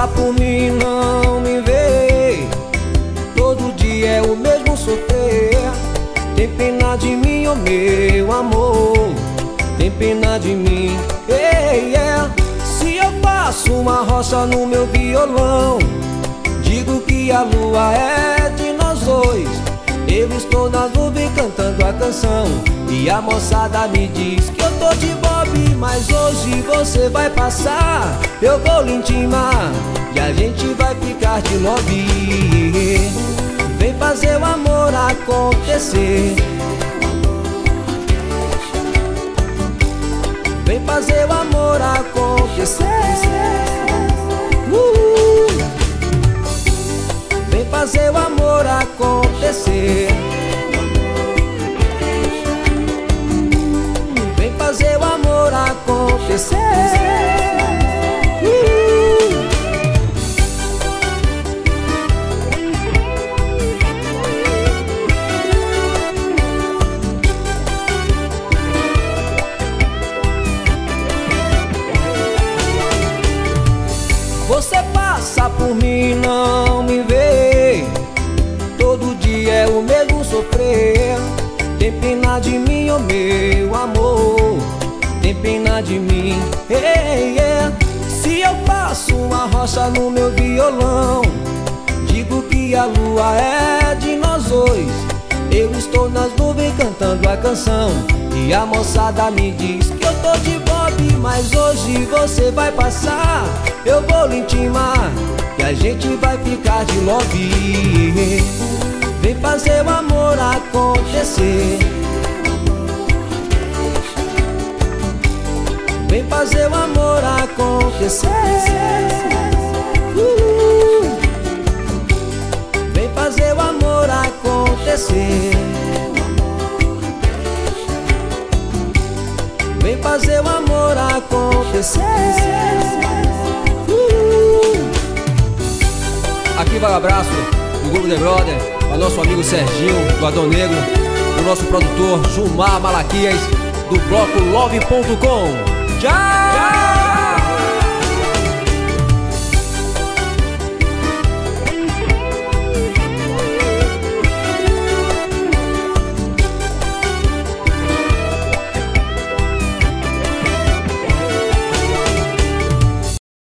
passa por mim não me vê. Todo dia é o mesmo sofrer. Tem pena de mim, oh meu amor, tem pena de mim, yeah. Se eu faço uma rocha no meu violão, digo que a lua é de nós dois. Eu estou nas nuvens cantando a canção, e a moçada me diz que eu tô de bobe. Mas hoje você vai passar, eu vou lhe intimar, e a gente vai ficar de love. Vem fazer o amor acontecer. Vem fazer o amor acontecer. Vem fazer o amor acontecer. Vem fazer o amor acontecer. Você passa por mim, não me vê. Todo dia é o mesmo sofrer. Tem pena de mim, oh meu amor, tem pena de mim, yeah. Se eu faço uma rocha no meu violão, digo que a lua é de nós dois. Eu estou nas nuvens cantando a canção, e a moçada me diz que eu tô de bobe. Mas hoje você vai passar, eu vou lhe intimar, e a gente vai ficar de love. Vem fazer o amor acontecer. Vem fazer o amor acontecer. Vem fazer o amor acontecer. Vem fazer o amor acontecer. Aqui vai o abraço do grupo The Brother, ao nosso amigo Serginho, do Adão Negro, do nosso produtor Gilmar Malaquias, do bloco Love.com. Tchau!